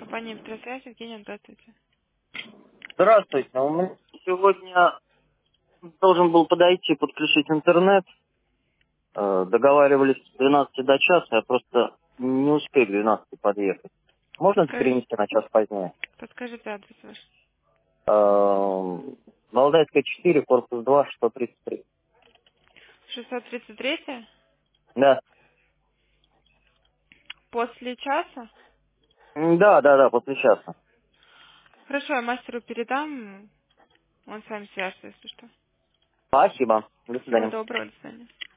Компания «Электросвязь», Евгения, здравствуйте. Здравствуйте. У меня сегодня должен был подойти, подключить интернет. Договаривались с 12 до часа, я просто не успею к 12 подъехать. Можно это перенести на час позднее? Подскажите адрес ваш. Валдайская 4, корпус 2, 633. 633 Да. после часа? Да, после часа. Хорошо, я мастеру передам, он с вами свяжется, если что. Спасибо. До Всего свидания. доброго, до свидания.